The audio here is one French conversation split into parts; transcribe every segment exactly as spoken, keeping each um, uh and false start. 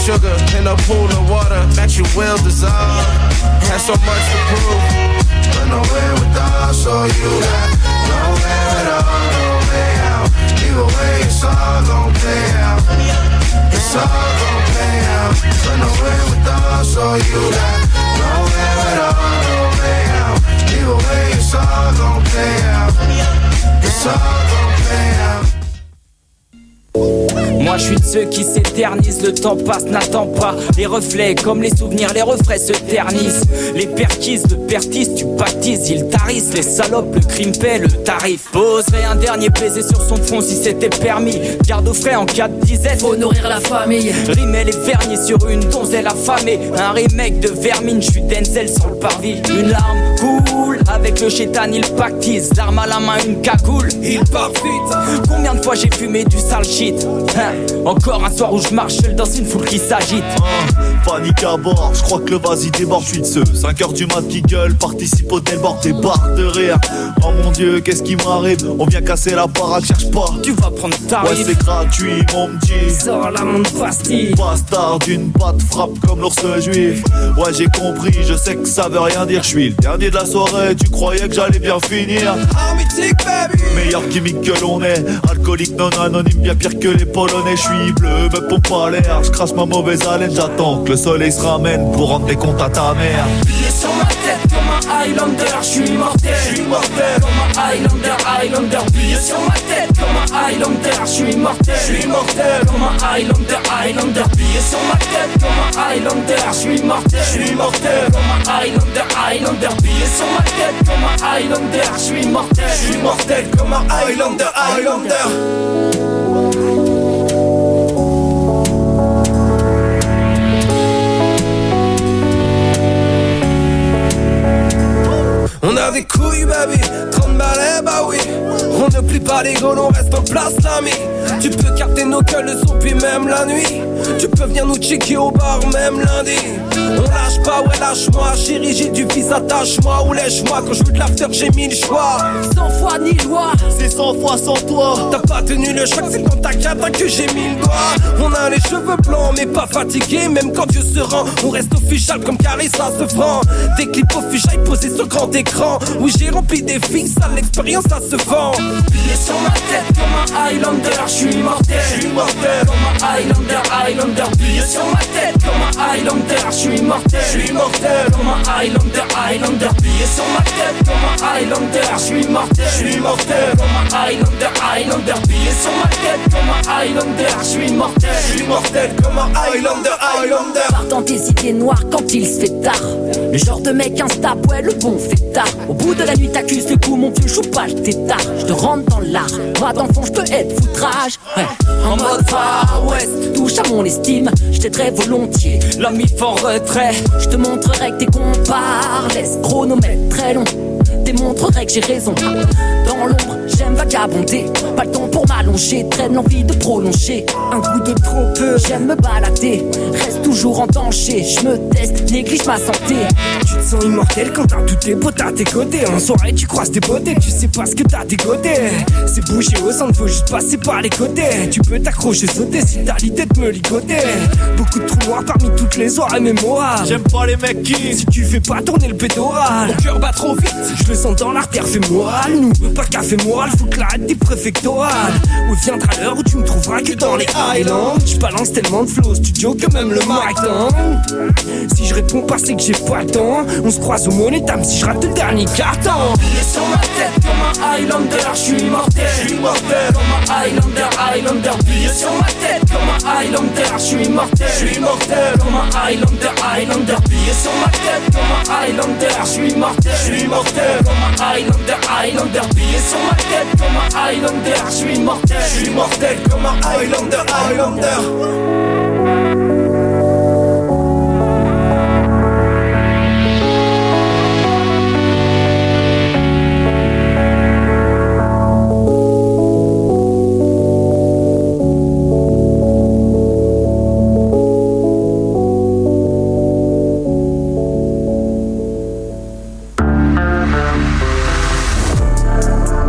sugar in a pool of water that you will dissolve. Had so much to prove, but nowhere without. So you got nowhere at all, no way out. Either way, it's all gon' play out. It's all gon' play out. But nowhere without. So you got nowhere at all, no way out. Either way, it's all gon' play out. It's all gon' play out. Moi je suis de ceux qui s'éternisent, le temps passe, n'attend pas. Les reflets comme les souvenirs, les refrains se ternissent. Les perquises, le pertis, tu baptises, ils tarissent. Les salopes, le crime paie le tarif. Poserai un dernier baiser sur son front si c'était permis. Garde au frais en cas de disette, faut nourrir la famille. Rimer les vernis sur une donzelle affamée. Un remake de Vermine, je suis Denzel sur le parvis. Une larme coule, avec le chétan il pactise. L'arme à la main, une cagoule, il part vite. Combien de fois j'ai fumé du sale shit, hein? Encore un soir où je marche seul dans une foule qui s'agite. uh, Panique à bord, je crois que le vase il déborde. Je suis de ceux cinq heures du mat qui gueule, participe au tel bord, des barres de rire. Oh mon Dieu, qu'est-ce qui m'arrive? On vient casser la parade, cherche pas. Tu vas prendre ta ouais c'est gratuit mon petit. Sors la montre pastille. Bastard d'une patte frappe comme l'ours juif. Ouais j'ai compris, je sais que ça veut rien dire. Je suis le dernier de la soirée, tu croyais que j'allais bien finir. Meilleur gimmick que l'on est. Alcoolique non anonyme, bien pire que les polonais. Je suis bleu, me pompe pas l'air. Je crache ma mauvaise haleine, j'attends que le soleil se ramène pour rendre des comptes à ta mère. Billet sur ma tête comme un Highlander. Je suis mortel, je suis mortel comme un Highlander, Highlander. Billet sur ma tête comme un Highlander. Je suis mortel, je suis mortel comme un Highlander, Highlander. Billet sur ma tête comme un Highlander. Je suis mortel, je suis mortel comme un Highlander, Highlander. Billet sur ma tête comme un Highlander. Je suis mortel, je suis mortel comme un Highlander, Highlander. On a des couilles baby, trente balais bah oui. On ne plie pas les gaules, on reste en place l'ami. Tu peux capter nos gueules le son puis même la nuit. Tu peux venir nous checker au bar même lundi. On lâche pas, ouais lâche-moi. Chérie j'ai du fils, attache-moi ou lèche-moi. Quand je veux de l'after j'ai mille choix. Cent fois ni loi, c'est cent fois sans toi. T'as pas tenu le choc, c'est quand t'as quatre que j'ai mis le doigt. On a les cheveux blancs mais pas fatigués. Même quand Dieu se rend, on reste official comme Carissa se franc. Des clips officiels posés sur grand écran. Où j'ai rempli des filles, ça l'expérience ça se vend. Billet sur ma tête comme un Highlander. J'suis mortel, j'suis mortel comme un Highlander, Highlander. Billet sur ma tête comme un Highlander. J'suis mortel, j'suis mortel comme un Highlander, Highlander. Billet sur ma tête comme un Highlander. J'suis mortel, j'suis mortel comme un Highlander, Highlander. Billet sur ma tête comme un Highlander. J'suis mortel, j'suis mortel comme un Highlander, Highlander. Partant des idées noires quand il se fait tard. Le genre de mec instable, ouais le bon fait tard. Au bout de la nuit t'accuses le coup, mon vieux joue pas, j't'étard. J'te rentre dans l'art, moi d'enfant j'peux être foutrage, ouais. En mode Far West, touche à mon estime, j't'aiderais volontiers. L'homme il fait en retrait, j'te montrerai que tes compars laisse chronomètre très long. Démontrerai que j'ai raison. Dans l'ombre, j'aime vagabonder. Pas le temps pour m'allonger, traîne l'envie de prolonger. Un goût de trop peu, j'aime me balader. Reste toujours en danger, je me teste, néglige ma santé. Tu te sens immortel quand t'as tous tes potes à tes côtés. En soirée tu croises tes beautés, tu sais pas ce que t'as dégoté. C'est bouché au centre, faut juste passer par les côtés. Tu peux t'accrocher, sauter si t'as l'idée de me ligoter. Beaucoup de trous noirs parmi toutes les soirées mémorables. J'aime pas les mecs qui, si tu fais pas tourner le pédoral, mon cœur bat trop vite, je le sens dans l'artère fémorale. Nous, pas de café moral, faut que l'arrête des préfectorales. Où viendra l'heure où tu me trouveras que dans les Highlands. Je balance tellement de flow studio que même le mic tend. Si je réponds pas c'est que j'ai pas le temps. On se croise au Money Time si je rate le dernier carton. Billet sur ma tête comme un Highlander. J'suis mortel, j'suis mortel comme un Highlander, Highlander. Billet sur ma tête comme un Highlander. J'suis mortel, j'suis mortel comme un Highlander, Highlander. Billet sur ma tête comme un Highlander. J'suis mortel, j'suis mortel comme un Highlander, Highlander. Billet sur ma tête comme un Highlander. J'suis mortel, j'suis mortel comme un Highlander, Highlander.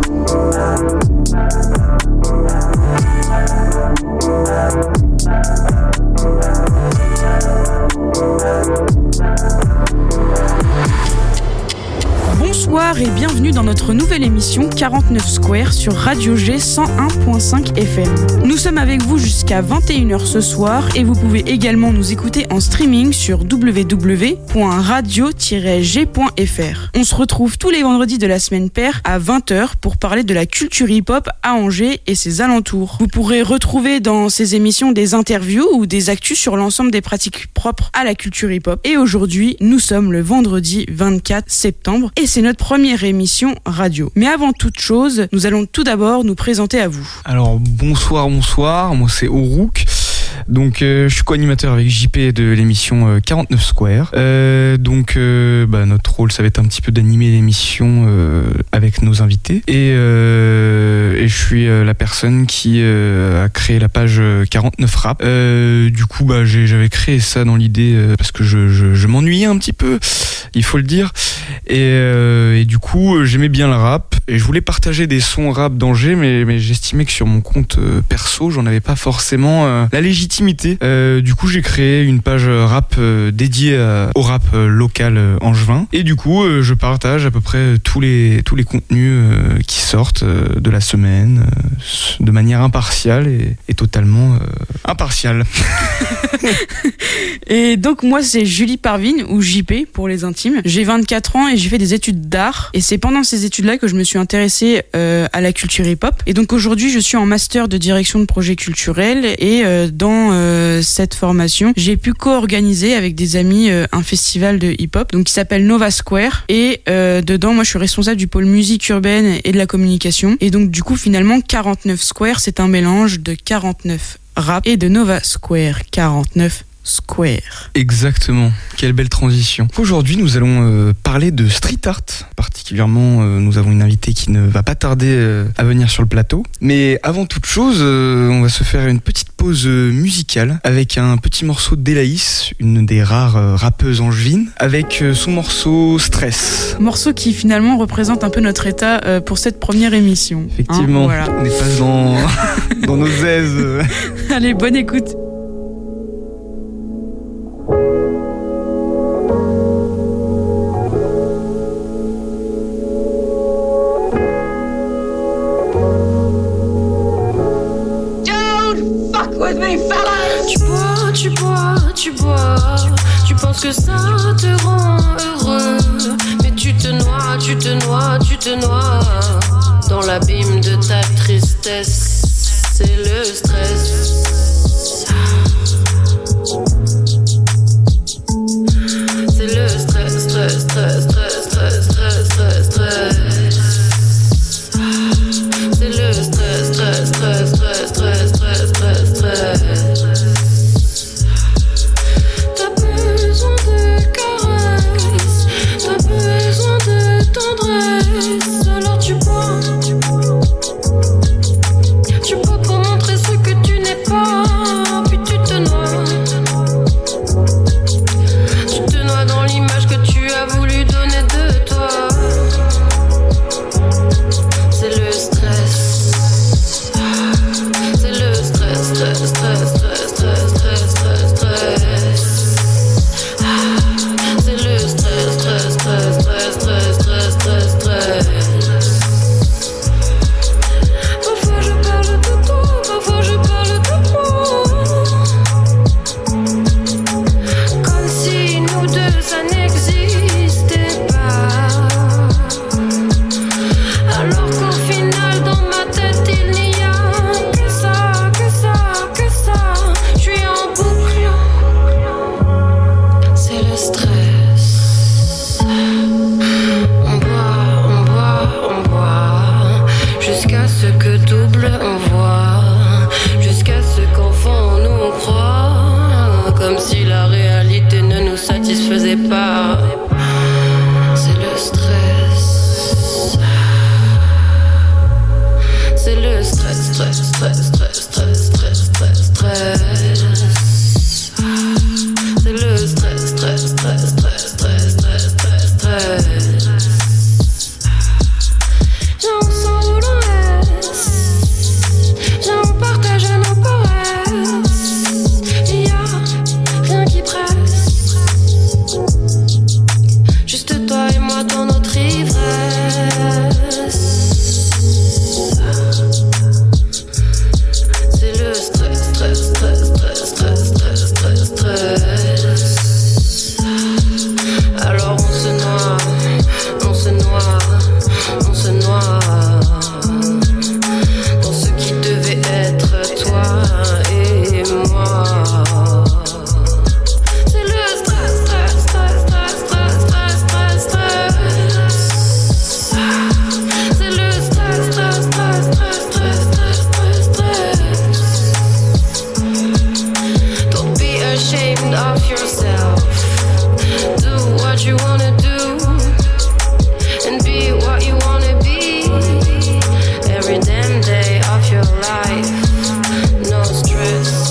We'll be right back. Bonsoir et bienvenue dans notre nouvelle émission quarante-neuf Square sur Radio G cent un virgule cinq F M. Nous sommes avec vous jusqu'à vingt et une heures ce soir et vous pouvez également nous écouter en streaming sur w w w point radio tiret g point f r. On se retrouve tous les vendredis de la semaine paire à vingt heures pour parler de la culture hip-hop à Angers et ses alentours. Vous pourrez retrouver dans ces émissions des interviews ou des actus sur l'ensemble des pratiques propres à la culture hip-hop. Et aujourd'hui, nous sommes le vendredi vingt-quatre septembre et c'est notre première émission radio. Mais avant toute chose, nous allons tout d'abord nous présenter à vous. Alors bonsoir, bonsoir, moi c'est Orouk. Donc euh, je suis co-animateur avec J P de l'émission euh, quarante-neuf Square. Euh, donc euh, bah, notre rôle ça va être un petit peu d'animer l'émission euh, avec nos invités. Et, euh, et je suis euh, la personne qui euh, a créé la page quarante-neuf Rap. Euh, du coup bah, j'ai, j'avais créé ça dans l'idée euh, parce que je, je, je m'ennuyais un petit peu, il faut le dire. Et, euh, et du coup j'aimais bien le rap et je voulais partager des sons rap d'Angers, mais, mais j'estimais que sur mon compte euh, perso j'en avais pas forcément euh, la légitimité. Euh, du coup j'ai créé une page rap euh, dédiée à, au rap euh, local euh, angevin et du coup euh, je partage à peu près tous les, tous les contenus euh, qui sortent euh, de la semaine euh, de manière impartiale et, et totalement euh, impartiale. Et donc moi c'est Julie Parvin ou J P pour les intimes. J'ai vingt-quatre ans et j'ai fait des études d'art et c'est pendant ces études là que je me suis intéressée euh, à la culture hip-hop et donc aujourd'hui je suis en master de direction de projet culturel et euh, dans euh, cette formation j'ai pu co-organiser avec des amis euh, un festival de hip-hop donc qui s'appelle Nova Square et euh, dedans moi je suis responsable du pôle musique urbaine et de la communication et donc du coup finalement quarante-neuf Square c'est un mélange de quarante-neuf Rap et de Nova Square quarante-neuf Square. Exactement, quelle belle transition. Aujourd'hui nous allons euh, parler de street art. Particulièrement euh, nous avons une invitée qui ne va pas tarder euh, à venir sur le plateau. Mais avant toute chose euh, on va se faire une petite pause euh, musicale avec un petit morceau d'Elaïs, une des rares euh, rappeuses angevines, avec euh, son morceau Stress. Morceau qui finalement représente un peu notre état euh, pour cette première émission. Effectivement, hein, voilà. On n'est pas dans, dans nos aises. Allez, bonne écoute. Tu bois, tu bois, tu bois. Tu penses que ça te rend heureux, mais tu te noies, tu te noies, tu te noies dans l'abîme de ta tristesse. C'est le stress. C'est le stress, stress, stress, stress, stress, stress, stress, stress. C'est le stress, stress, stress, stress, stress, stress, stress, stress. T'as besoin de caresses, t'as besoin de tendresse. Alors tu bois, tu bois pour montrer ce que tu n'es pas. Puis tu te noies, tu te noies dans l'image que tu as voulu donner de toi. C'est le stress, c'est le stress, stress, stress, stress, stress, stress, stress, stress. C'est le stress, stress, stress, stress, stress, stress, stress, stress. Parfois je parle de toi, parfois je parle de moi, comme si nous deux ça n'existait pas. Alors qu'au final dans ma tête il n'y a que ça, que ça, que ça. Je suis en boucle. C'est le stress. On boit, on boit, on boit, jusqu'à ce que double on voit, jusqu'à ce qu'enfant on nous croit, comme si la réalité ne nous satisfaisait pas. C'est le stress. C'est le stress, stress, stress, stress, stress, stress, stress, stress. C'est le stress, stress, stress, stress, stress, stress, stress, stress. J'en sens où l'on reste, j'en partage nos caresses. Y'a rien qui presse, juste toi et moi dans notre ivresse. ashamed of yourself. Do what you wanna do and be what you wanna be. Every damn day of your life, no stress.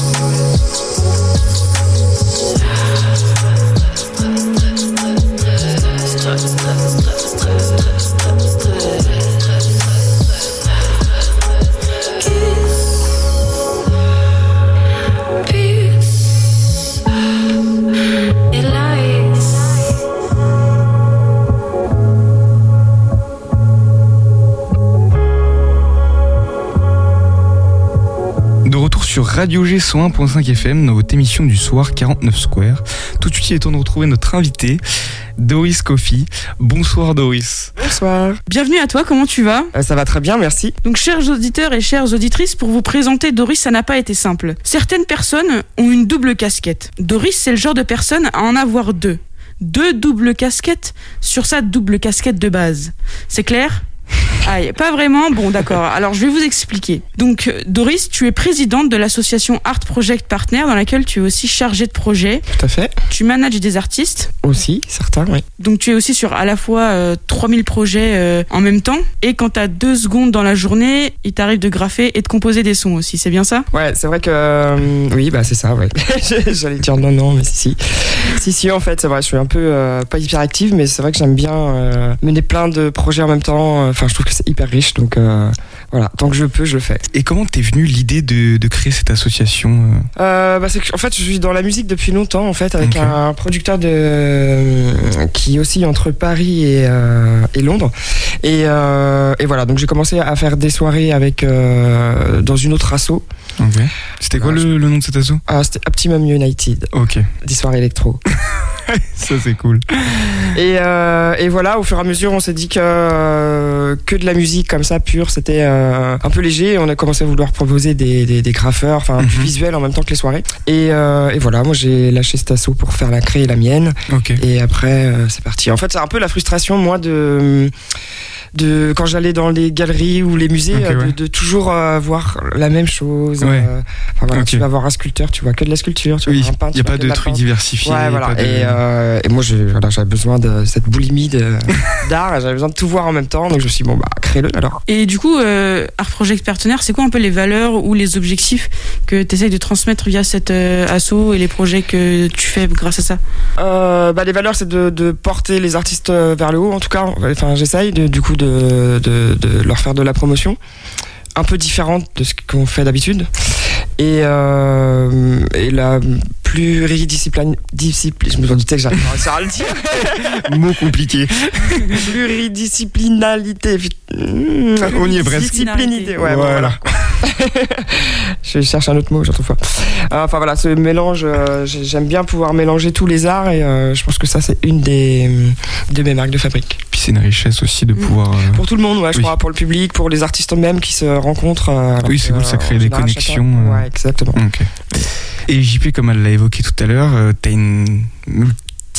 Sur Radio G cent un point cinq F M dans votre émission du soir quarante-neuf Square. Tout de suite, il est temps de retrouver notre invité, Doris Coffey. Bonsoir Doris. Bonsoir. Bienvenue à toi, comment tu vas ? euh, Ça va très bien, merci. Donc chers auditeurs et chères auditrices, pour vous présenter Doris, ça n'a pas été simple. Certaines personnes ont une double casquette. Doris, c'est le genre de personne à en avoir deux. Deux doubles casquettes sur sa double casquette de base. C'est clair ? Aïe, pas vraiment. Bon, d'accord. Alors, je vais vous expliquer. Donc, Doris, tu es présidente de l'association Art Project Partner, dans laquelle tu es aussi chargée de projet. Tout à fait. Tu manages des artistes. Aussi, certains, oui. Donc, tu es aussi sur à la fois euh, trois mille projets euh, en même temps. Et quand tu as deux secondes dans la journée, il t'arrive de graffer et de composer des sons aussi. C'est bien ça ? Ouais, c'est vrai que... Euh, oui, bah c'est ça, ouais. J'allais dire non, non, mais si, si. Si, si, en fait, c'est vrai, je suis un peu... Euh, pas hyper active, mais c'est vrai que j'aime bien euh, mener plein de projets en même temps. Enfin, je trouve que c'est hyper riche, donc euh, voilà, tant que je peux, je le fais. Et comment t'es venue l'idée de, de créer cette association ? euh, bah c'est que, en fait, je suis dans la musique depuis longtemps, en fait, avec okay. un producteur de euh, qui oscille entre Paris et, euh, et Londres. Et, euh, et voilà, donc j'ai commencé à faire des soirées avec euh, dans une autre asso. Ok. C'était quoi euh, le, je... le nom de cette asso ? Ah, c'était Optimum United. Ok. Des soirées électro. Ça c'est cool. Et, euh, et voilà, au fur et à mesure, on s'est dit que euh, que de la musique comme ça pure, c'était euh, un peu léger. On a commencé à vouloir proposer des, des, des graffeurs, enfin mm-hmm. du visuel en même temps que les soirées. Et, euh, et voilà, moi j'ai lâché cet asso pour faire la créer la mienne. Okay. Et après, euh, c'est parti. En fait, c'est un peu la frustration, moi, de de quand j'allais dans les galeries ou les musées, okay, euh, de, ouais. de toujours euh, voir la même chose. Ouais. Euh, enfin, voilà, okay. Tu vas voir un sculpteur, tu vois que de la sculpture, tu oui, vois un peintre. Il n'y a pas de trucs diversifiés. Ouais, voilà. De... Et, euh, et moi, je, voilà, j'avais besoin de cette boulimie de, d'art, j'avais besoin de tout voir en même temps, donc je me suis dit, bon, bah, crée-le alors. Et du coup, euh, Art Project Partenaire, c'est quoi un peu les valeurs ou les objectifs que tu essayes de transmettre via cette euh, asso et les projets que tu fais grâce à ça ? euh, bah, Les valeurs, c'est de, de porter les artistes vers le haut, en tout cas. Enfin, j'essaye de, du coup de, de de leur faire de la promotion un peu différente de ce qu'on fait d'habitude et, euh, et la pluridiscipline discipline, je me doutais que j'allais pas réussir à le dire. Mot compliqué. Pluridisciplinalité. On y est presque. Disciplinité, ouais, voilà. voilà. Je cherche un autre mot, j'en trouve pas. Enfin voilà, ce mélange, euh, j'aime bien pouvoir mélanger tous les arts et euh, je pense que ça c'est une des de mes marques de fabrique. Puis c'est une richesse aussi de pouvoir. Euh... Pour tout le monde, ouais, je oui. crois, pour le public, pour les artistes eux-mêmes qui se rencontrent. Euh, oui, c'est cool, ça crée des connexions. Chacun... Ouais, exactement. Okay. Et J P, comme elle l'a évoqué tout à l'heure, euh, t'as une multi...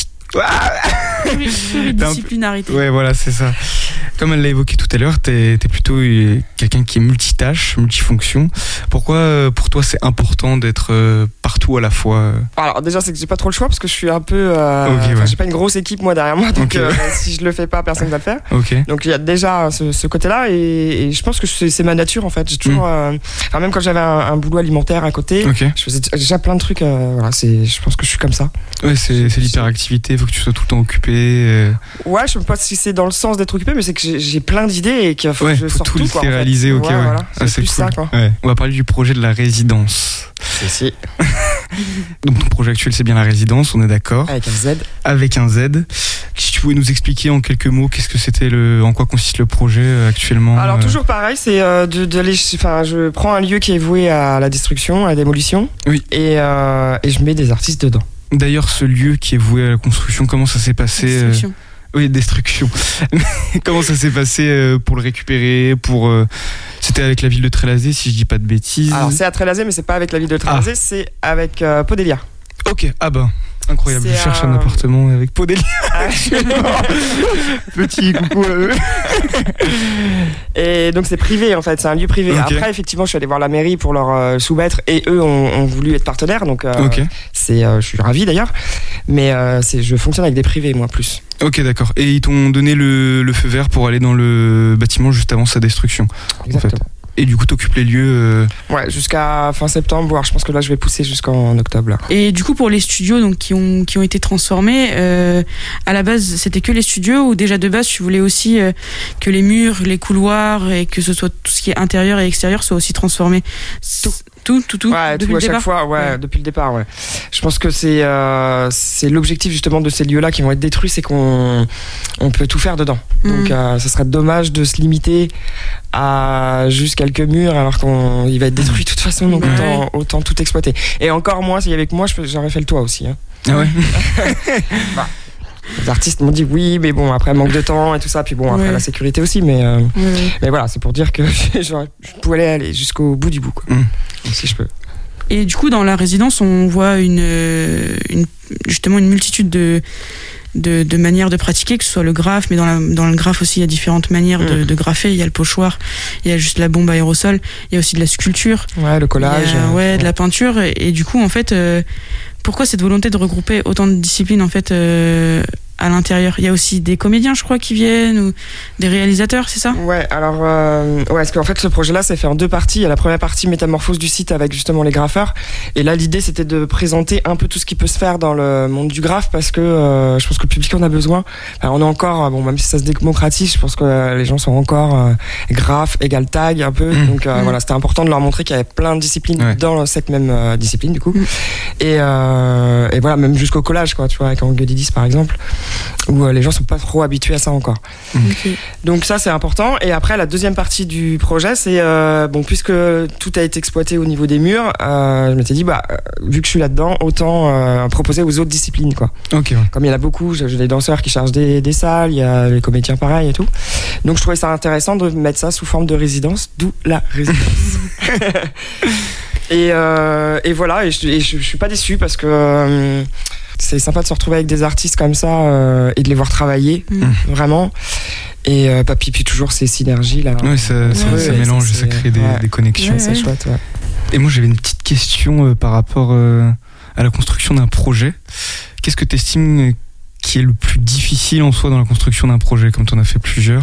Pluridisciplinarité. Ouais, voilà, c'est ça. Comme elle l'a évoqué tout à l'heure, t'es, t'es plutôt quelqu'un qui est multitâche, multifonction. Pourquoi, pour toi, c'est important d'être partout à la fois ? Alors déjà, c'est que j'ai pas trop le choix parce que je suis un peu. Euh, okay, ouais. J'ai pas une grosse équipe moi derrière moi, donc okay. euh, si je le fais pas, personne va le faire. Okay. Donc il y a déjà ce, ce côté-là et, et je pense que c'est, c'est ma nature en fait. J'ai toujours, mm. euh, enfin, même quand j'avais un, un boulot alimentaire à côté, okay. je faisais déjà plein de trucs. Euh, voilà, c'est, je pense que je suis comme ça. Ouais, c'est, c'est l'hyperactivité. Il faut que tu sois tout le temps occupé. Euh... Ouais, je sais pas si c'est dans le sens d'être occupé, mais c'est que j'ai, j'ai plein d'idées et qu'il faut ouais, que je sorte tout. tout quoi, le réaliser, ok, ouais, ouais. Voilà, c'est, ah, c'est plus cool. ça quoi. Ouais. On va parler du projet de la résidence. Si, si. Donc ton projet actuel c'est bien la résidence, on est d'accord. Avec un Z. Avec un Z. Si tu pouvais nous expliquer en quelques mots qu'est-ce que c'était le, en quoi consiste le projet euh, actuellement. Alors euh... toujours pareil, c'est euh, de, de aller, enfin je prends un lieu qui est voué à la destruction, à la démolition. Oui. Et euh, et je mets des artistes dedans. D'ailleurs, ce lieu qui est voué à la construction, comment ça s'est passé ? Destruction. Euh... Oui, destruction. Comment ça s'est passé euh, pour le récupérer pour, euh... C'était avec la ville de Trélazé, si je dis pas de bêtises. Alors, c'est à Trélazé, mais c'est pas avec la ville de Trélazé, ah. c'est avec euh, Podélia. Ok, ah bah. Incroyable, C'est je cherche un- un appartement avec Podélia. Petit coucou à eux. Et donc c'est privé en fait, c'est un lieu privé. Ok. Après effectivement je suis allé voir la mairie pour leur euh, soumettre et eux ont, ont voulu être partenaires donc euh, Ok. c'est, euh, je suis ravi d'ailleurs. Mais euh, c'est, je fonctionne avec des privés moi plus. Ok, d'accord. Et ils t'ont donné le, le feu vert pour aller dans le bâtiment juste avant sa destruction. Exactement. En fait. Et du coup, t'occupes les lieux. euh, Ouais, jusqu'à fin septembre, voire je pense que là je vais pousser jusqu'en octobre. Là. Et du coup, pour les studios donc, qui, ont, qui ont été transformés, euh, à la base, c'était que les studios ou déjà de base, tu voulais aussi euh, que les murs, les couloirs et que ce soit tout ce qui est intérieur et extérieur soit aussi transformé. Tout, tout, tout, tout Ouais, depuis tout le à chaque départ. fois, ouais, Ouais. depuis le départ, ouais. Je pense que c'est euh, c'est l'objectif justement de ces lieux-là qui vont être détruits, c'est qu'on on peut tout faire dedans. Mhm. Donc, euh, ça serait dommage de se limiter à juste quelques murs alors qu'il va être détruit de toute façon, donc Ouais. autant, autant tout exploiter. Et encore moi, s'il y avait que moi, je peux- j'aurais fait le toit aussi. Hein. Ah ouais. Les artistes m'ont dit oui, mais bon, après manque de temps et tout ça, puis bon, après Ouais. la sécurité aussi, mais, euh, Ouais, ouais. mais voilà, c'est pour dire que j'aurais- je pouvais aller jusqu'au bout du bout, quoi. Mhm. Si je peux. Et du coup, dans la résidence, on voit une, euh, une, justement une multitude de, de, de manières de pratiquer, que ce soit le graphe, mais dans, la, dans le graphe aussi, il y a différentes manières de, Mm. de graffer. Il y a le pochoir, il y a juste la bombe aérosol, il y a aussi de la sculpture, Ouais, le collage. il y a, euh, ouais, de la peinture. Et, et du coup, en fait, euh, pourquoi cette volonté de regrouper autant de disciplines en fait euh, à l'intérieur? Il y a aussi des comédiens, je crois, qui viennent, ou des réalisateurs, c'est ça? Ouais, alors, euh, ouais, parce qu'en fait, ce projet-là, c'est fait en deux parties. Il y a la première partie, métamorphose du site avec justement les graffeurs. Et là, l'idée, c'était de présenter un peu tout ce qui peut se faire dans le monde du graphe parce que euh, je pense que le public en a besoin. Enfin, on est encore, euh, bon, même si ça se démocratise, je pense que euh, les gens sont encore euh, graphe égale tag un peu. Mmh. Donc, euh, Mmh. voilà, c'était important de leur montrer qu'il y avait plein de disciplines Ouais. dans cette même euh, discipline, du coup. Mmh. Et, euh, et voilà, même jusqu'au collage, quoi, tu vois, avec Angudidis, par exemple, où euh, les gens sont pas trop habitués à ça encore. Ok. Donc ça c'est important. Et après la deuxième partie du projet c'est euh, bon, puisque tout a été exploité au niveau des murs, euh, je m'étais dit bah euh, vu que je suis là-dedans autant euh, proposer aux autres disciplines quoi. Ok, ouais. Comme il y en a beaucoup, j'ai j'ai des danseurs qui chargent des, des salles, il y a les comédiens pareil et tout. Donc je trouvais ça intéressant de mettre ça sous forme de résidence, d'où la résidence. et, euh, et voilà, et je, et je, je suis pas déçu parce que euh, c'est sympa de se retrouver avec des artistes comme ça euh, et de les voir travailler, Mmh. vraiment. Et euh, puis, puis toujours ces synergies là. Ouais, ça, ça, Ouais, ça ouais, mélange, ça, ça, c'est- crée des, ouais. des connexions. Ouais, C'est chouette, ouais. Et moi, j'avais une petite question euh, par rapport euh, à la construction d'un projet. Qu'est-ce que tu estimes qui est le plus difficile en soi dans la construction d'un projet, comme tu en as fait plusieurs?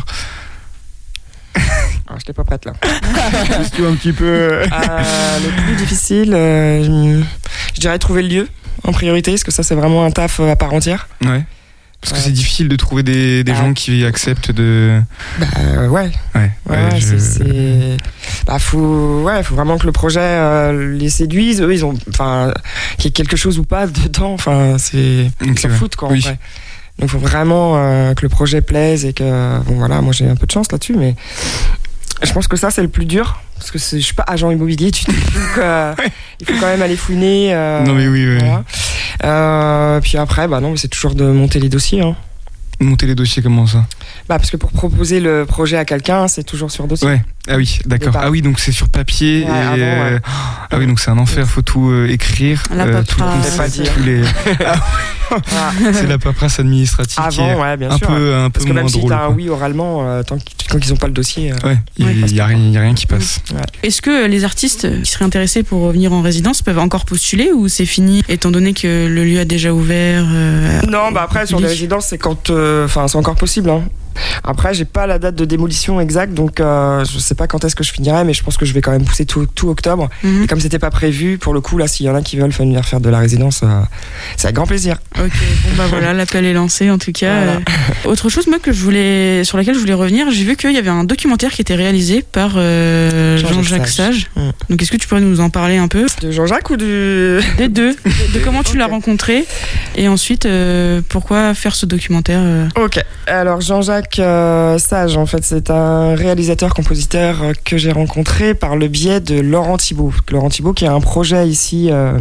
Alors, je n'étais pas prête là. Question un petit peu. Euh, le plus difficile, euh, je, je dirais trouver le lieu en priorité, parce que ça c'est vraiment un taf euh, à part entière. Ouais. Parce que Ouais. c'est difficile de trouver des, des Ah. gens qui acceptent de. Bah euh, ouais. Ouais, Ouais, ouais, je- c'est, c'est... Bah, faut, ouais, faut vraiment que le projet euh, les séduise. Eux, ils ont, enfin, qu'il y ait quelque chose ou pas dedans. Enfin, c'est, ils Ok, s'en ouais. foutent quoi. Oui. En vrai. Donc, faut vraiment euh, que le projet plaise et que, bon, voilà, moi j'ai un peu de chance là-dessus, mais je pense que ça c'est le plus dur parce que c'est, je suis pas agent immobilier du tout. Donc, euh, il faut quand même aller fouiner. euh, Non, mais oui, oui. voilà. Euh, puis après, bah non, mais c'est toujours de monter les dossiers. Hein. Monter les dossiers, comment ça? Bah parce que pour proposer le projet à quelqu'un, c'est toujours sur dossier. Ouais. Ah oui, d'accord. Départ. Ah oui, donc c'est sur papier. Ouais, et avant, ouais. Ah oui, donc c'est un enfer. Faut tout euh, écrire. La tout le paperasse. concept, Faut pas dire. tous les. Voilà. C'est la paperasse administrative qui est Avant, ouais, bien un sûr. peu, un peu Parce que moins même si drôle. t'as un quoi. oui oralement, euh, tant qu'ils, tant qu'ils ont pas le dossier. euh, Ouais, il Ouais. n'y a, rien- y a rien qui passe. Est-ce que les artistes qui seraient intéressés pour venir en résidence peuvent encore postuler ou c'est fini étant donné que le lieu a déjà ouvert euh, Non, bah après sur les public. résidences, c'est quand, enfin, c'est encore possible. Hein. Après, j'ai pas la date de démolition exacte, donc euh, je sais pas quand est-ce que je finirai, mais je pense que je vais quand même pousser tout, tout octobre. Mhm. Et comme c'était pas prévu, pour le coup, là, s'il y en a qui veulent venir faire de la résidence, euh, c'est avec grand plaisir. Ok, bon bah voilà, l'appel est lancé en tout cas. Voilà. Euh, autre chose moi que je voulais, sur laquelle je voulais revenir, j'ai vu qu'il y avait un documentaire qui était réalisé par euh, Jean-Jacques Jean-Jacques Sage. Sage. Mm. Donc est-ce que tu pourrais nous en parler un peu De Jean-Jacques ou du. des deux, de comment tu l'as Ok. rencontré et ensuite euh, pourquoi faire ce documentaire euh, Ok, alors Jean-Jacques euh, Sage, en fait, c'est un réalisateur-compositeur euh, que j'ai rencontré par le biais de Laurent Thibault. Laurent Thibault qui a un projet ici euh,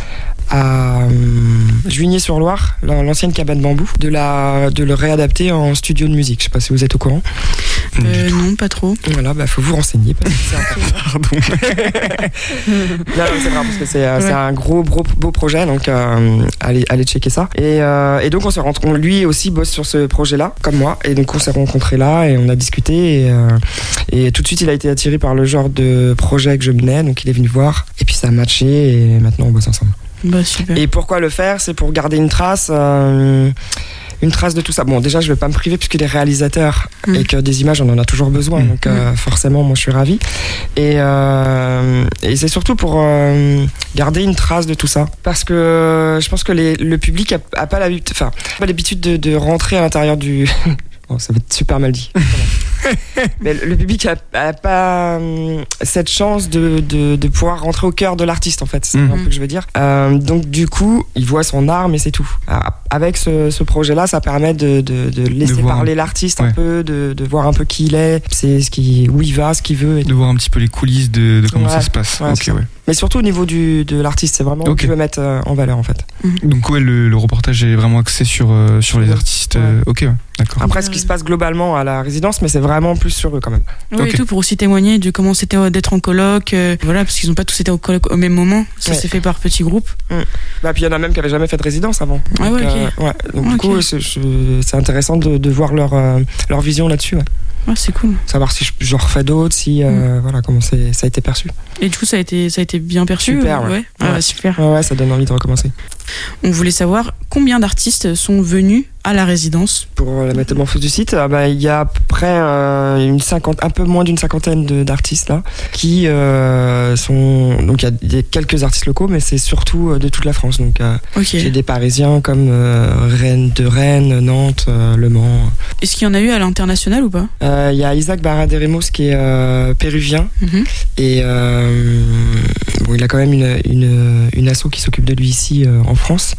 à euh, Juigné-sur-Loire, l'ancienne cabane bambou, de, la, de le réadapter en studio de musique. Je sais pas si vous êtes au courant. Euh, non, pas trop. Voilà, bah faut vous renseigner. Parce que c'est Pardon. Là, c'est vrai parce que c'est, ouais. c'est un gros, gros beau projet, donc euh, allez, allez checker ça. Et, euh, et donc on s'est rencontrés. Lui aussi bosse sur ce projet-là, comme moi. Et donc on s'est rencontrés là et on a discuté. Et, euh, et tout de suite, il a été attiré par le genre de projet que je menais, donc il est venu voir. Et puis ça a matché et maintenant on bosse ensemble. Bah, super. Et pourquoi le faire ? C'est pour garder une trace. Euh, une trace de tout ça. Bon, déjà, je vais pas me priver puisqu'il est réalisateur mmh. et que des images, on en a toujours besoin. Mmh. Donc, euh, forcément, moi, je suis ravie. Et, euh, et c'est surtout pour euh, garder une trace de tout ça. Parce que euh, je pense que les, le public a, a pas l'habitude, enfin, pas l'habitude de, de rentrer à l'intérieur du... Bon, ça va être super mal dit. Mais le public a, a pas euh, cette chance de, de, de pouvoir rentrer au cœur de l'artiste, en fait. C'est mmh. un peu que je veux dire. Euh, donc, du coup, il voit son art, mais c'est tout. Alors, avec ce, ce projet-là, ça permet de, de, de laisser de parler l'artiste ouais. un peu, de, de voir un peu qui il est, c'est ce qui, où il va, ce qu'il veut. Et de voir un petit peu les coulisses de, de comment ouais. ça se passe. Ouais, okay, ouais. Mais surtout au niveau du, de l'artiste, c'est vraiment okay. ce que je veux mettre euh, en valeur, en fait. Donc, ouais, le, le reportage est vraiment axé sur, euh, sur les artistes. Ouais. Euh, ok, ouais. D'accord. Après, ce qui se passe globalement à la résidence, mais c'est vraiment plus sur eux quand même. Oui, okay. et tout pour aussi témoigner de comment c'était d'être en coloc. Euh, voilà, parce qu'ils n'ont pas tous été en coloc au même moment. Ça ouais. s'est fait par petits groupes. Mmh. Bah, puis il y en a même qui n'avaient jamais fait de résidence avant. Ah donc, ouais, ok. Euh, ouais. Donc, okay. du coup, c'est, c'est intéressant de, de voir leur, euh, leur vision là-dessus. Ouais. Ouais, c'est cool. Savoir si j'en refais d'autres, si euh, mmh. voilà comment c'est, ça a été perçu. Et du coup, ça a été, ça a été bien perçu. Super, ouais. ouais. ouais. ouais super. Ouais, ouais, ça donne envie de recommencer. On voulait savoir combien d'artistes sont venus à la résidence. Pour la métamorphose du site, bah, il y a à peu près euh, une cinquante, un peu moins d'une cinquantaine de, d'artistes là, qui euh, sont. Donc il y, y a quelques artistes locaux, mais c'est surtout de toute la France. Donc euh, okay. j'ai des Parisiens comme euh, Rennes de Rennes, Nantes, euh, Le Mans. Est-ce qu'il y en a eu à l'international ou pas ? Il euh, y a Isaac Baraderemos qui est euh, péruvien mm-hmm. et euh, bon, il a quand même une, une, une asso qui s'occupe de lui ici euh, en France.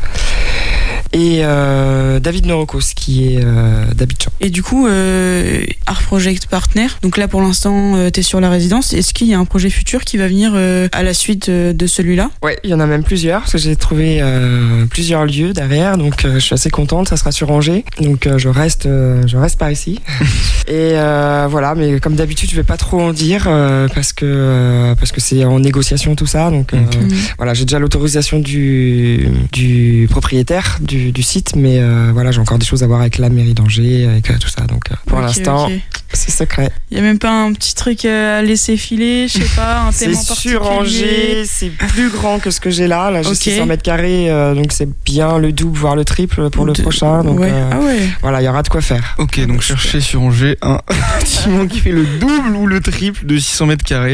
Et euh, David Norokos qui est euh, d'Abidjan. Et du coup, euh, Art Project Partner, donc là pour l'instant euh, t'es sur la résidence, est-ce qu'il y a un projet futur qui va venir euh, à la suite euh, de celui-là ? Ouais, il y en a même plusieurs, parce que j'ai trouvé euh, plusieurs lieux derrière, donc euh, je suis assez contente, ça sera sur Angers, donc euh, je reste euh, je reste par ici. Et euh, voilà, mais comme d'habitude je vais pas trop en dire, euh, parce que euh, parce que c'est en négociation tout ça, donc euh, mmh. voilà, j'ai déjà l'autorisation du, du propriétaire du Du, du site, mais euh, voilà, j'ai encore des choses à voir avec la mairie d'Angers, avec euh, tout ça, donc euh, pour okay, l'instant okay. c'est secret. Il y a même pas un petit truc à laisser filer, je sais pas, un thème en particulier. C'est sur Angers, c'est plus grand que ce que j'ai là, là j'ai okay. six cents mètres carrés, euh, donc c'est bien le double voire le triple pour de... le prochain, donc ouais. Euh, ah ouais. voilà, il y aura de quoi faire. Ok, donc cherchez sur Angers un bâtiment qui fait le double ou le triple de six cents mètres carrés.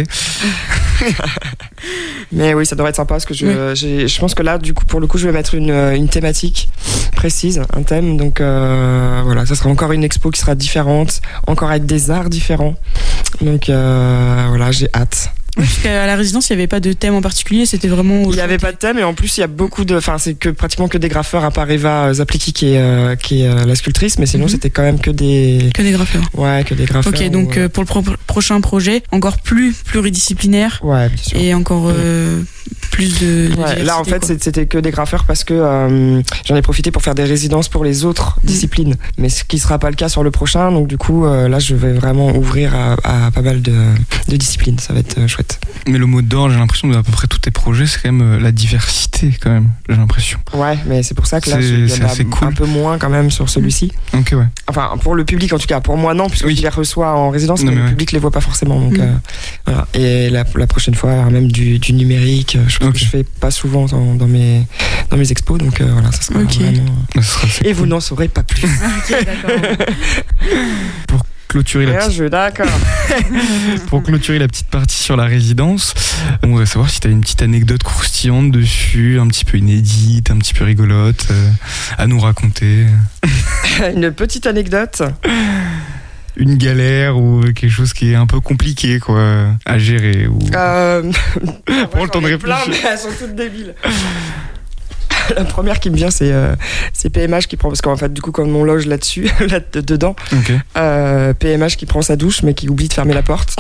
Mais oui, ça devrait être sympa parce que je, oui. j'ai, je pense que là, du coup, pour le coup, je vais mettre une, une thématique précise, un thème. Donc euh, voilà, ça sera encore une expo qui sera différente, encore avec des arts différents. Donc euh, voilà, j'ai hâte. Oui, parce qu'à la résidence, il n'y avait pas de thème en particulier, c'était vraiment... Il n'y avait pas de thème, et en plus, il y a beaucoup de... Enfin, c'est que, pratiquement que des graffeurs, à part Eva Zapliki, qui est, euh, qui est euh, la sculptrice, mais sinon, mm-hmm. c'était quand même que des... Que des graffeurs. Ouais, que des graffeurs. Ok, donc ouais. euh, pour le pro- prochain projet, encore plus pluridisciplinaire. Ouais, bien sûr. Et encore euh, plus de... de ouais, là, en fait, quoi. c'était que des graffeurs parce que euh, j'en ai profité pour faire des résidences pour les autres mm. disciplines, mais ce qui ne sera pas le cas sur le prochain, donc du coup, euh, là, je vais vraiment ouvrir à, à pas mal de, de disciplines, ça va être euh, chouette. Mais le mot d'or, j'ai l'impression de à peu près tous tes projets, c'est quand même la diversité, quand même, j'ai l'impression. Ouais, mais c'est pour ça que là, il y en a cool. un peu moins quand même sur celui-ci. Ok, ouais. Enfin, pour le public en tout cas, pour moi non, puisque oui. je les reçois en résidence, non, mais, mais le ouais. public les voit pas forcément. Donc, mmh. euh, voilà. Et la, la prochaine fois, même du, du numérique, je pense okay. que je fais pas souvent dans, dans, mes, dans mes expos, donc euh, voilà, ça sera okay. vraiment. Ça sera Et cool. Vous n'en saurez pas plus. Ok, d'accord. Pour clôturer la Bien petite... jeu, d'accord. Pour clôturer la petite partie sur la résidence, on voudrait savoir si tu as une petite anecdote croustillante dessus, un petit peu inédite, un petit peu rigolote, euh, à nous raconter. Une petite anecdote. Une galère ou quelque chose qui est un peu compliqué, quoi, à gérer. Ou... Euh... Prends le temps de réfléchir. Plein, mais elles sont toutes débiles. La première qui me vient, c'est, euh, c'est P M H qui prend, parce qu'en fait, du coup, comme on loge là-dessus, là dedans, okay. euh, P M H qui prend sa douche, mais qui oublie de fermer la porte.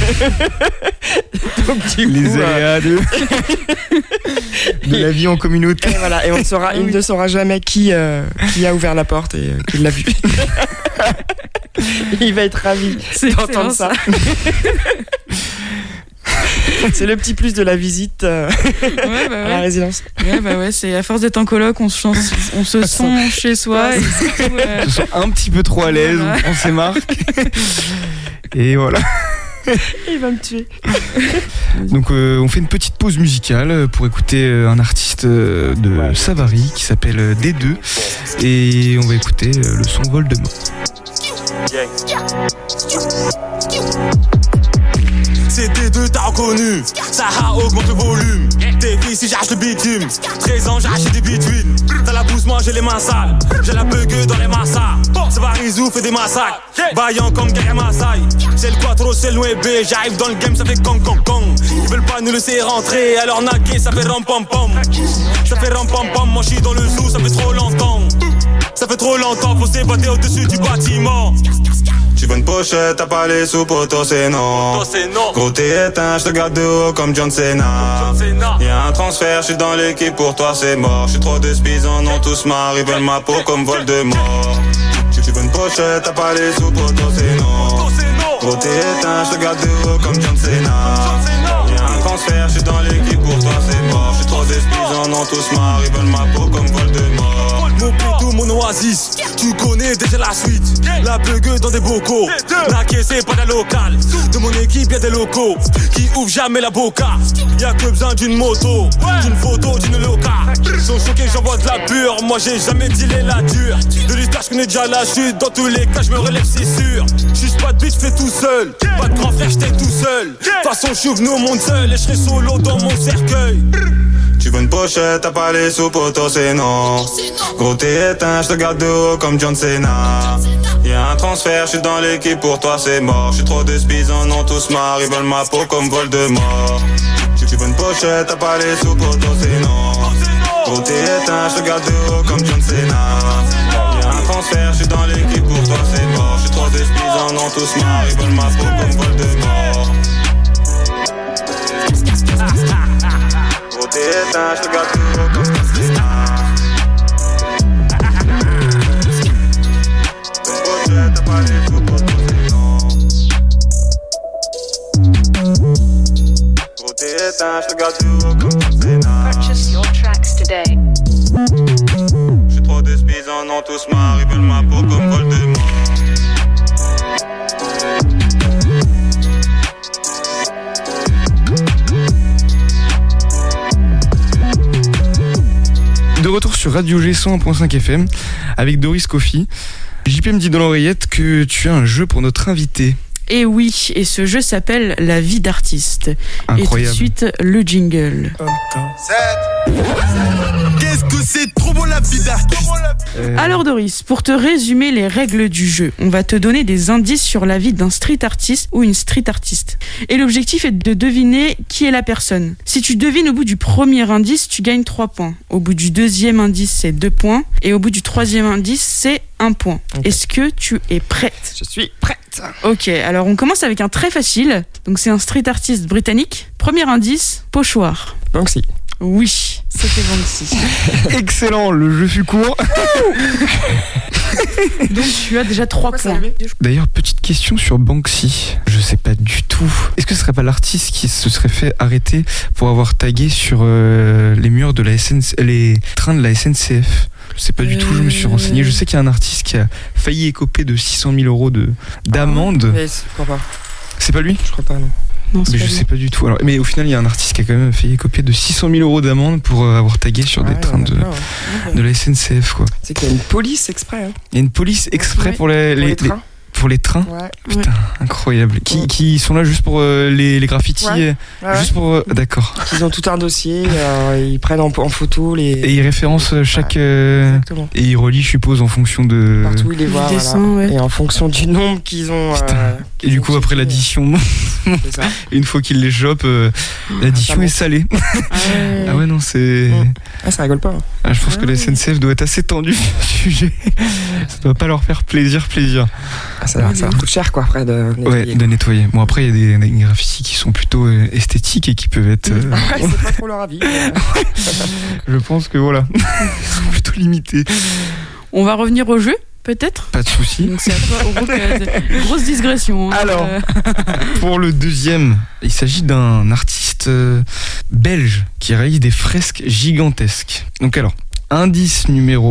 Donc, du les coup, aléas de... de la vie en communauté. Et voilà, et on ne saura, il ne saura jamais qui, euh, qui a ouvert la porte et euh, qui l'a vu. Il va être ravi C'est d'entendre excellent, ça. C'est le petit plus de la visite euh, Ouais, bah à la ouais. résidence. Ouais, bah ouais, c'est à force d'être en coloc, on se, sent- on se sent chez soi. Et du coup, euh, Je me sens un petit peu trop à l'aise, Voilà. on prend ses marques. Et voilà. Il va me tuer. Donc euh, on fait une petite pause musicale pour écouter euh, un artiste euh, de Savary qui s'appelle euh, D deux. Et on va écouter euh, le son Voldemort. C'est D deux, t'as reconnu. Ça a augmente le volume. T'es filles si j'arrache le bitume. treize ans, j'arrache des bituines. T'as la bouse, moi j'ai les mains sales. J'ai la bugue dans les massas. Ça va Rizou, fait des massacres. Vaillant comme Gary Maasai. C'est le quattro, c'est le nueve. J'arrive dans le game, ça fait kong kong kong. Ils veulent pas nous laisser rentrer. Alors naguer, ça fait ram pam pam. Ça fait ram pam pam. Moi j'suis dans le zoo, ça fait trop longtemps. Ça fait trop longtemps, faut s'évader au-dessus du bâtiment. Tu veux une pochette, t'as pas les sous, poto, c'est non. Gros t'es éteint, j'te garde de haut comme John Cena. Y'a un transfert, j'suis dans l'équipe, pour toi c'est mort. J'suis trop de spies, en ont tous marre, ils veulent ma peau comme Voldemort. Tu veux une pochette, t'as pas les sous, poto, c'est non. Gros t'es éteint, j'te garde de haut comme John Cena. Y'a un transfert, j'suis dans l'équipe, pour toi c'est mort. J'suis trop de spies, en ont tous marre, ils veulent ma peau comme Voldemort. Mon pétou, mon oasis, tu connais déjà la suite. La bugue dans des bocaux. Naqué, c'est pas de la locale. De mon équipe, y'a des locaux qui ouvrent jamais la boca. Y'a que besoin d'une moto, d'une photo, d'une loca. Sont choqués, j'envoie de la pure. Moi, j'ai jamais dealé la dure. De l'histoire, j'connais déjà la chute. Dans tous les cas, j'me relève, c'est sûr. J'suis pas de bitch, j'fais tout seul. Pas de grand frère, j'étais tout seul. De toute façon, j'suis venu au monde seul et j'serai solo dans mon cercueil. Tu veux une pochette, t'as pas les sous, poto, c'est non. Gros t'es éteint, j'te garde de haut comme John Cena. Y'a un transfert, j'suis dans l'équipe, pour toi c'est mort. J'suis trop de spies, en ont tous marre, ils veulent ma peau comme Voldemort. Tu veux une pochette, t'as pas les sous, poto, c'est non. Gros t'es éteint, j'te garde de haut comme John Cena. Y'a un transfert, j'suis dans l'équipe, pour toi c'est mort. J'suis trop de spies, en ont tous marre, ils veulent ma peau comme Voldemort. Gros t'es éteint, j'te garde de haut comme John Cena. T'as pas les sous, poto, c'est non. Gros t'es éteint, j'te garde de haut comme John Cena. Purchase your tracks today. J'suis trop de spies, en ont tous marre, ils veulent ma peau comme Voldemort. De retour sur Radio G cent un point cinq F M avec Doris Coffey. J P me dit dans l'oreillette que tu as un jeu pour notre invité. Et oui, et ce jeu s'appelle La vie d'artiste. Incroyable. Et tout de suite, le jingle. Qu'est-ce que c'est trop beau la vie d'artiste. Euh, Alors Doris, pour te résumer les règles du jeu, on va te donner des indices sur la vie d'un street artiste ou une street artiste. Et l'objectif est de deviner qui est la personne. Si tu devines au bout du premier indice, tu gagnes trois points. Au bout du deuxième indice, c'est deux points. Et au bout du troisième indice, c'est un point. Okay. Est-ce que tu es prête ? Je suis prête. Ok, alors on commence avec un très facile. Donc c'est un street artiste britannique. Premier indice, pochoir. Banksy. Oui, c'était Banksy. Excellent, le jeu fut court. Donc tu as déjà trois points. D'ailleurs, petite question sur Banksy. Je sais pas du tout. Est-ce que ce serait pas l'artiste qui se serait fait arrêter pour avoir tagué sur euh, les murs de la S N C F, les trains de la S N C F? Je sais pas du tout, je me suis renseigné. Je sais qu'il y a un artiste qui a failli écoper de six cent mille euros de, d'amende. Ah, mais je crois pas. C'est pas lui ? Je crois pas, non. Non, mais je sais pas du tout. Alors, mais au final, il y a un artiste qui a quand même failli écoper de six cent mille euros d'amende pour euh, avoir tagué sur ouais, des trains de, ouais. de la S N C F, quoi. C'est qu'il y a une police exprès. Hein. Il y a une police exprès ouais. pour les, pour les, les trains. Les, pour les trains. Ouais. Putain, ouais. Incroyable. Qui, ouais. qui sont là juste pour euh, les, les graffitis. Ouais. Ouais, juste pour. Euh, d'accord. Ils ont tout un dossier. Euh, ils prennent en, en photo les. Et ils référencent chaque. Ouais. Euh, et ils relient, je suppose, en fonction de. Partout où ils les voient. Dessin, voilà. ouais. Et en fonction du nombre qu'ils ont. Euh, et du coup, après l'addition, ça. une fois qu'ils les chopent, euh, l'addition ah, est salée. Ah ouais, ah ouais non, c'est. Ah, ça rigole pas. Hein. Ah, je pense ah, que la S N C F doit être assez tendue sur le sujet. Ça doit pas leur faire plaisir, plaisir. Ah, ça, ça leur coûte cher, quoi, après de nettoyer. Ouais, de nettoyer. Bon, après, il y a des, des graffitis qui sont plutôt euh, esthétiques et qui peuvent être. Euh... Ouais, c'est pas trop leur avis. Je pense que voilà, ils sont plutôt limités. On va revenir au jeu. peut-être. Pas de souci. Donc c'est à toi, Orouk, euh, grosse digression. Hein. Alors, pour le deuxième, il s'agit d'un artiste euh, belge qui réalise des fresques gigantesques. Donc alors, indice numéro